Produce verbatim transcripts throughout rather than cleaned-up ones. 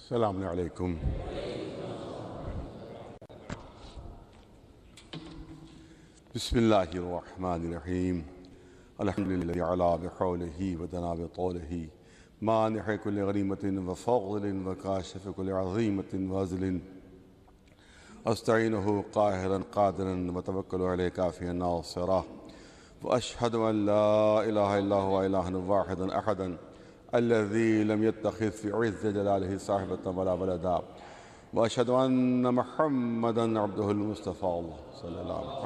السلام علیکم۔ بسم اللہ الرحمن الرحیم۔ الحمد للہ علی بحولہ ودنا بطولہ، مانح کل غنیمت وفضل وکاشف کل عظیمت وازل، استعینہ قاہرا قادرا وتوکل علیہ کافیا ناصرا، واشہد ان لا الہ الا هو الہا واحدا احدا الذي لم يتخذ في عز جلاله صاحبة ولا ولدا، واشهد ان محمدا عبده المصطفى صلى الله عليه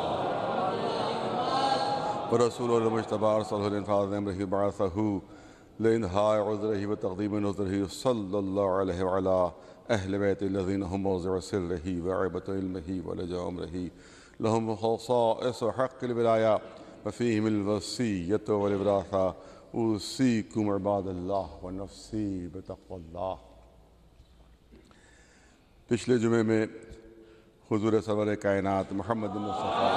وسلم ورسوله المجتبى ارسله لانفاذ امره بعثه لانهاء عذره وتقديم نذره صلى الله عليه وعلى اهل بيت الذين هم موضع سره وعبة علمه ولجأ امره، لهم خصائص حق الولايه وفيهم الوصيه والوراثه، اوصیکم عباد اللہ ونفسی بتقوی اللہ۔ پچھلے جمعے میں حضور سرور کائنات محمد مصطفیٰ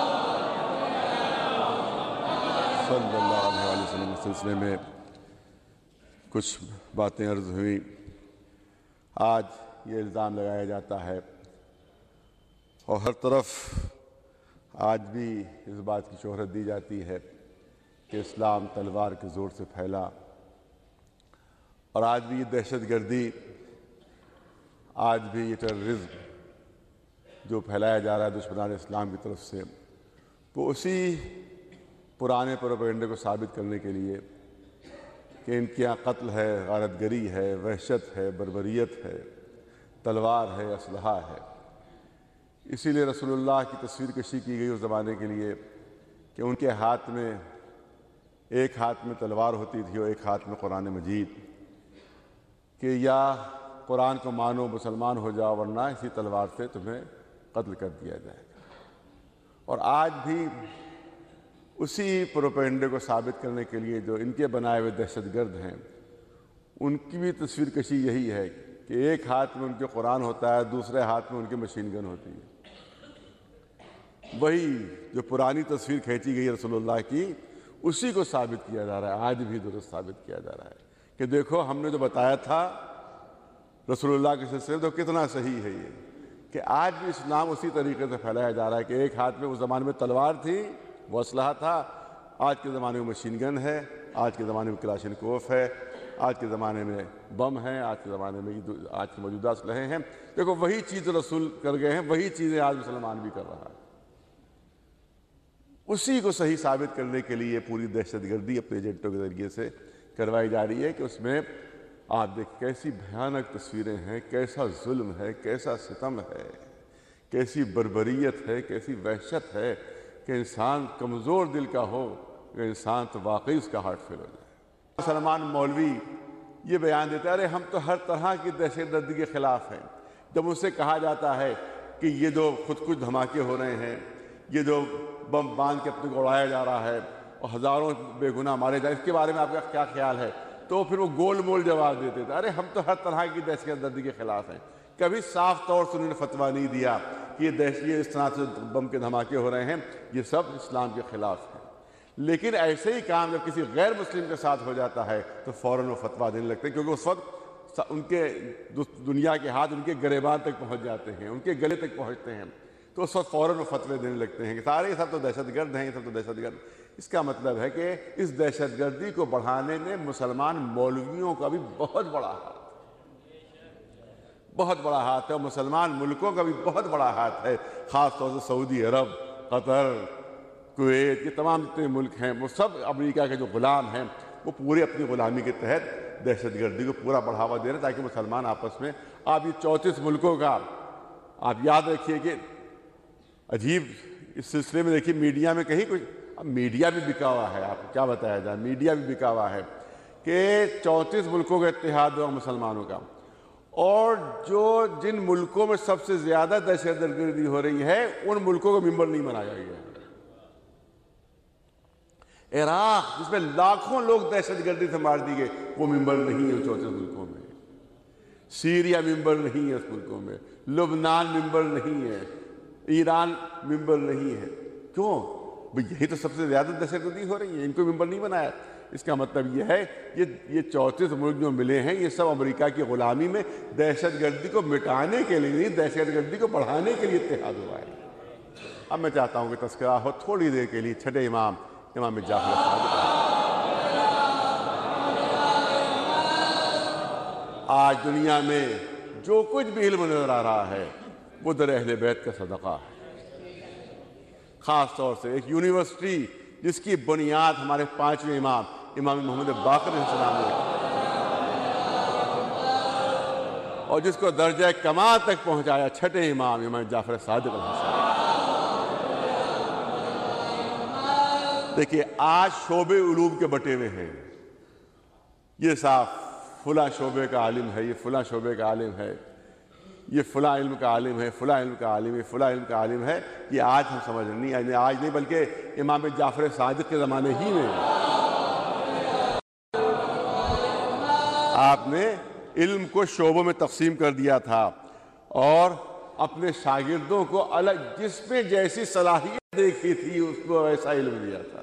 صلی اللہ علیہ وسلم کے سلسلے میں کچھ باتیں عرض ہوئیں۔ آج یہ الزام لگایا جاتا ہے اور ہر طرف آج بھی اس بات کی شہرت دی جاتی ہے کہ اسلام تلوار کے زور سے پھیلا، اور آج بھی یہ دہشت گردی، آج بھی یہ ٹیررزم جو پھیلایا جا رہا ہے دشمنان اسلام کی طرف سے، وہ اسی پرانے پروپیگنڈے کو ثابت کرنے کے لیے کہ ان کے یہاں قتل ہے، غارت گری ہے، وحشت ہے، بربریت ہے، تلوار ہے، اسلحہ ہے۔ اسی لیے رسول اللہ کی تصویر کشی کی گئی اس زمانے کے لیے کہ ان کے ہاتھ میں ایک ہاتھ میں تلوار ہوتی تھی اور ایک ہاتھ میں قرآن مجید، کہ یا قرآن کو مانو مسلمان ہو جاؤ ورنہ اسی تلوار سے تمہیں قتل کر دیا جائے گا۔ اور آج بھی اسی پروپیگنڈے کو ثابت کرنے کے لیے جو ان کے بنائے ہوئے دہشت گرد ہیں، ان کی بھی تصویر کشی یہی ہے کہ ایک ہاتھ میں ان کے قرآن ہوتا ہے، دوسرے ہاتھ میں ان کی مشین گن ہوتی ہے۔ وہی جو پرانی تصویر کھینچی گئی رسول اللہ کی، اسی کو ثابت کیا جا رہا ہے، آج بھی درست ثابت کیا جا رہا ہے کہ دیکھو ہم نے جو بتایا تھا رسول اللہ کے سلسلے تو کتنا صحیح ہے یہ، کہ آج بھی اسلام اسی طریقے سے پھیلایا جا رہا ہے کہ ایک ہاتھ میں اس زمانے میں تلوار تھی، وہ اسلحہ تھا، آج کے زمانے میں مشین گن ہے، آج کے زمانے میں کلاشنکوف ہے، آج کے زمانے میں بم ہیں، آج کے زمانے میں آج کے موجودہ اسلحے ہیں۔ دیکھو وہی چیز رسول کر گئے ہیں، وہی چیزیں آج مسلمان بھی کر رہا ہے۔ اسی کو صحیح ثابت کرنے کے لیے پوری دہشت گردی اپنے ایجنٹوں کے ذریعے سے کروائی جا رہی ہے کہ اس میں آپ دیکھ کیسی بھیانک تصویریں ہیں، کیسا ظلم ہے، کیسا ستم ہے، کیسی بربریت ہے، کیسی وحشت ہے کہ انسان کمزور دل کا ہو کہ انسان تو واقعی اس کا ہارٹ فیل ہو جائے۔ مسلمان مولوی یہ بیان دیتا ہے ارے ہم تو ہر طرح کی دہشت گردی کے خلاف ہیں۔ جب ان سے کہا جاتا ہے کہ یہ جو خود کچھ دھماکے ہو رہے ہیں، یہ جو بم باندھ کے اپنے کو اڑایا جا رہا ہے اور ہزاروں بے گناہ مارے جائے، اس کے بارے میں آپ کا کیا خیال ہے؟ تو پھر وہ گول مول جواب دیتے تھے ارے ہم تو ہر طرح کی دہشت گردی کے خلاف ہیں۔ کبھی صاف طور سے انہوں نے فتویٰ نہیں دیا کہ یہ دہشت یہ اس طرح سے بم کے دھماکے ہو رہے ہیں یہ سب اسلام کے خلاف ہیں، لیکن ایسے ہی کام جب کسی غیر مسلم کے ساتھ ہو جاتا ہے تو فوراً وہ فتویٰ دینے لگتے ہیں، کیونکہ اس وقت ان کے دنیا کے ہاتھ ان کے گریبان تک پہنچ جاتے ہیں، ان کے گلے تک پہنچتے ہیں، تو اس وقت فوراً وہ فتوے دینے لگتے ہیں کہ سارے یہ سب تو دہشت گرد ہیں، یہ سب تو دہشت گرد۔ اس کا مطلب ہے کہ اس دہشت گردی کو بڑھانے میں مسلمان مولویوں کا بھی بہت بڑا ہاتھ بہت بڑا ہاتھ ہے، اور مسلمان ملکوں کا بھی بہت بڑا ہاتھ ہے، خاص طور سے سعودی عرب، قطر، کویت، یہ تمام جتنے ملک ہیں وہ سب امریکہ کے جو غلام ہیں وہ پورے اپنی غلامی کے تحت دہشت گردی کو پورا بڑھاوا دے رہے ہیں تاکہ مسلمان آپس میں، آپ یہ چونتیس ملکوں کا آپ یاد رکھیے کہ عجیب اس سلسلے میں دیکھیے میڈیا میں کہیں کچھ، اب میڈیا بھی بکا ہوا ہے، آپ کو کیا بتایا جائے، میڈیا بھی بکا ہوا ہے کہ چونتیس ملکوں کا اتحاد ہوا مسلمانوں کا، اور جو جن ملکوں میں سب سے زیادہ دہشت گردی ہو رہی ہے ان ملکوں کو ممبر نہیں بنایا گیا ہے۔ عراق جس میں لاکھوں لوگ دہشت گردی سے مار دی گئے وہ ممبر نہیں ہے چونتیس ملکوں میں، سیریا ممبر نہیں ہے اس ملکوں میں، لبنان ممبر نہیں ہے، ایران ممبر نہیں ہے۔ کیوں؟ بھئی یہی تو سب سے زیادہ دہشت گردی ہو رہی ہے، ان کو ممبر نہیں بنایا۔ اس کا مطلب یہ ہے یہ یہ چونتیس ملک جو ملے ہیں یہ سب امریکہ کی غلامی میں دہشت گردی کو مٹانے کے لیے نہیں، دہشت گردی کو بڑھانے کے لیے اتحاد ہوا ہے۔ اب میں چاہتا ہوں کہ تذکرہ ہو تھوڑی دیر کے لیے چھٹے امام امام جعفر صادق۔ آج دنیا میں جو کچھ بھی علم نظر آ رہا ہے وہ در اہل بیت کا صدقہ ہے۔ خاص طور سے ایک یونیورسٹی جس کی بنیاد ہمارے پانچویں امام امام محمد باقر علیہ السلام نے، اور جس کو درجہ کمال تک پہنچایا چھٹے امام امام جعفر صادق علیہ السلام۔ دیکھیے آج شعبے علوم کے بٹے ہوئے ہیں، یہ صاف فلاں شعبے کا عالم ہے، یہ فلاں شعبے کا عالم ہے، یہ فلاں علم کا عالم ہے، فلاں علم کا عالم ہے، فلاں علم کا عالم ہے۔ یہ آج ہم سمجھ نہیں، آج نہیں بلکہ امام جعفر صادق کے زمانے ہی میں آپ نے علم کو شعبوں میں تقسیم کر دیا تھا اور اپنے شاگردوں کو الگ جس میں جیسی صلاحیت دیکھی تھی اس کو ایسا علم دیا تھا،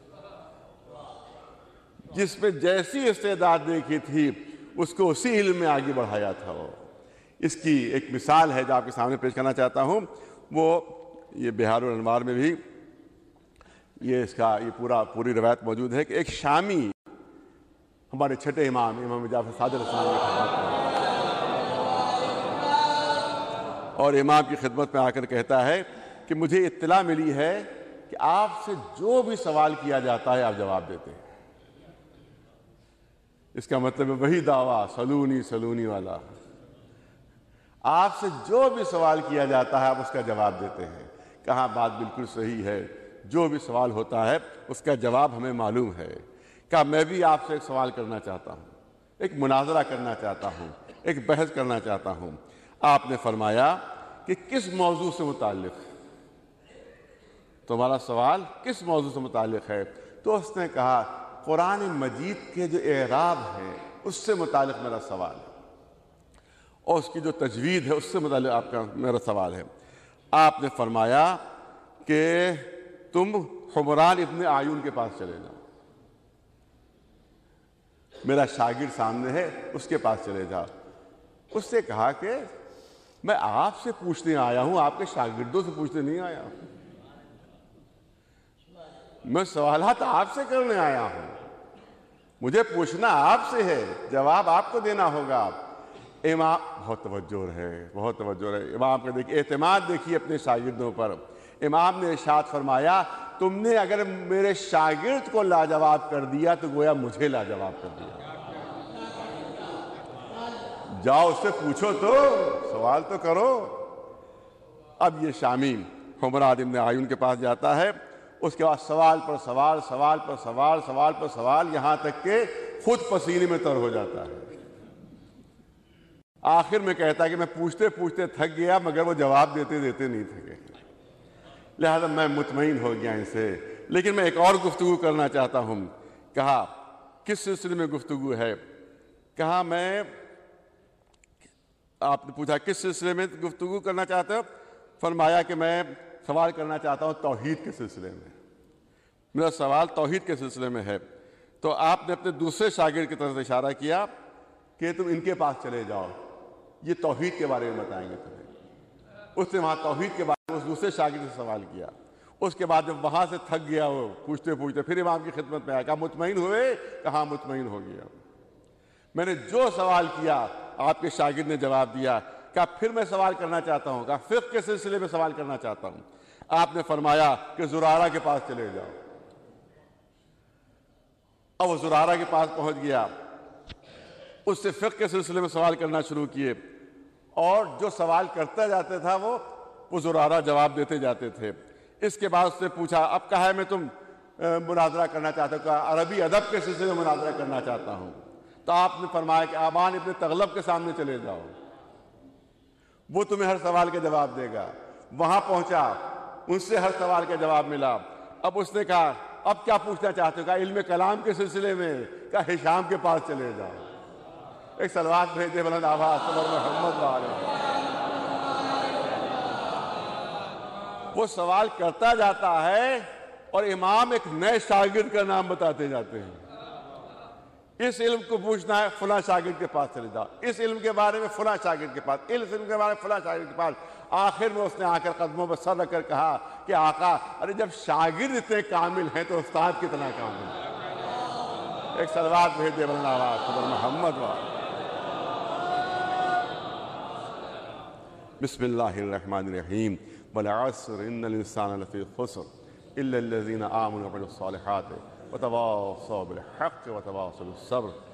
جس میں جیسی استعداد دیکھی تھی اس کو اسی علم میں آگے بڑھایا تھا وہ۔ اس کی ایک مثال ہے جو آپ کے سامنے پیش کرنا چاہتا ہوں، وہ یہ بہار الانوار میں بھی یہ اس کا یہ پورا پوری روایت موجود ہے کہ ایک شامی ہمارے چھٹے امام امام جعفر صادق علیہ السلام کی خدمت میں، اور امام کی خدمت میں آ کر کہتا ہے کہ مجھے اطلاع ملی ہے کہ آپ سے جو بھی سوال کیا جاتا ہے آپ جواب دیتے ہیں۔ اس کا مطلب ہے وہی دعویٰ سلونی سلونی والا، آپ سے جو بھی سوال کیا جاتا ہے آپ اس کا جواب دیتے ہیں۔ کہاں بات بالکل صحیح ہے، جو بھی سوال ہوتا ہے اس کا جواب ہمیں معلوم ہے۔ کہا میں بھی آپ سے ایک سوال کرنا چاہتا ہوں، ایک مناظرہ کرنا چاہتا ہوں، ایک بحث کرنا چاہتا ہوں۔ آپ نے فرمایا کہ کس موضوع سے متعلق تمہارا سوال کس موضوع سے متعلق ہے؟ تو اس نے کہا قرآن مجید کے جو اعراب ہے اس سے متعلق میرا سوال ہے، اور اس کی جو تجوید ہے اس سے متعلق آپ کا میرا سوال ہے۔ آپ نے فرمایا کہ تم حمران ابن عیون کے پاس چلے جاؤ، میرا شاگرد سامنے ہے اس کے پاس چلے جاؤ۔ اس نے کہا کہ میں آپ سے پوچھنے آیا ہوں، آپ کے شاگردوں سے پوچھنے نہیں آیا ہوں، میں سوالات آپ سے کرنے آیا ہوں، مجھے پوچھنا آپ سے ہے، جواب آپ کو دینا ہوگا۔ امام بہت توجہ ہے بہت توجہ ہے امام کا دیکھیے اعتماد دیکھیے اپنے شاگردوں پر۔ امام نے ارشاد فرمایا تم نے اگر میرے شاگرد کو لاجواب کر دیا تو گویا مجھے لاجواب کر دیا۔ جاؤ اس سے پوچھو تو، سوال تو کرو۔ اب یہ شامی حمران ابن عیون کے پاس جاتا ہے، اس کے بعد سوال پر سوال سوال پر سوال سوال پر سوال، یہاں تک کہ خود پسینے میں تر ہو جاتا ہے۔ آخر میں کہتا ہے کہ میں پوچھتے پوچھتے تھک گیا مگر وہ جواب دیتے دیتے نہیں تھکے، لہذا میں مطمئن ہو گیا ان سے، لیکن میں ایک اور گفتگو کرنا چاہتا ہوں۔ کہا کس سلسلے میں گفتگو ہے؟ کہا میں آپ نے پوچھا کس سلسلے میں گفتگو کرنا چاہتے ہو؟ فرمایا کہ میں سوال کرنا چاہتا ہوں توحید کے سلسلے میں، میرا سوال توحید کے سلسلے میں ہے۔ تو آپ نے اپنے دوسرے شاگرد کی طرف اشارہ کیا کہ تم ان کے پاس چلے جاؤ، یہ توحید کے بارے میں بتائیں گے تمہیں۔ اس نے وہاں توحید کے بارے میں اس دوسرے شاگرد سے سوال کیا۔ اس کے بعد جب وہاں سے تھک گیا وہ پوچھتے پوچھتے پھر امام کی خدمت میں آیا، کہا مطمئن ہوئے؟ کہا مطمئن ہو گیا، میں نے جو سوال کیا آپ کے شاگرد نے جواب دیا۔ کہا پھر میں سوال کرنا چاہتا ہوں، کہا فقہ کے سلسلے میں سوال کرنا چاہتا ہوں۔ آپ نے فرمایا کہ زرارہ کے پاس چلے جاؤ۔ اب وہ زرارہ کے پاس پہنچ گیا، اس سے فقہ کے سلسلے میں سوال کرنا شروع کیے، اور جو سوال کرتا جاتا تھا وہ وہ زرارہ جواب دیتے جاتے تھے۔ اس کے بعد اس نے پوچھا اب کہا ہے میں تم مناظرہ کرنا چاہتا ہوں؟ کہا عربی ادب کے سلسلے میں مناظرہ کرنا چاہتا ہوں۔ تو آپ نے فرمایا کہ آبان ابن تغلب کے سامنے چلے جاؤ، وہ تمہیں ہر سوال کا جواب دے گا۔ وہاں پہنچا، ان سے ہر سوال کا جواب ملا۔ اب اس نے کہا اب کیا پوچھنا چاہتے ہو؟ کہا علم کلام کے سلسلے میں۔ کہا ہشام کے پاس چلے جاؤ۔ ایک صلوات بھیجے بلند آواز صلی محمد وآلہ۔ وہ سوال کرتا جاتا ہے اور امام ایک نئے شاگرد کا نام بتاتے جاتے ہیں۔ اس علم کو پوچھنا ہے فلاں شاگرد کے پاس چلے جاؤ، اس علم کے بارے میں فلاں شاگرد کے پاس، اس علم کے بارے میں فلاں شاگرد کے پاس۔ آخر میں اس نے آ کر قدموں پر سر رکھ کر کہا کہ آقا ارے جب شاگرد اتنے کامل ہیں تو استاد کتنا کامل ہے۔ ایک صلوات بھیج دے بلند آواز سے محمد و بسم اللہ الرحمن الرحیم والعصر ان الانسان لفی خسر الا الذین آمنوا وعملوا الصالحات وتواصوا بالحق وتواصوا بالصبر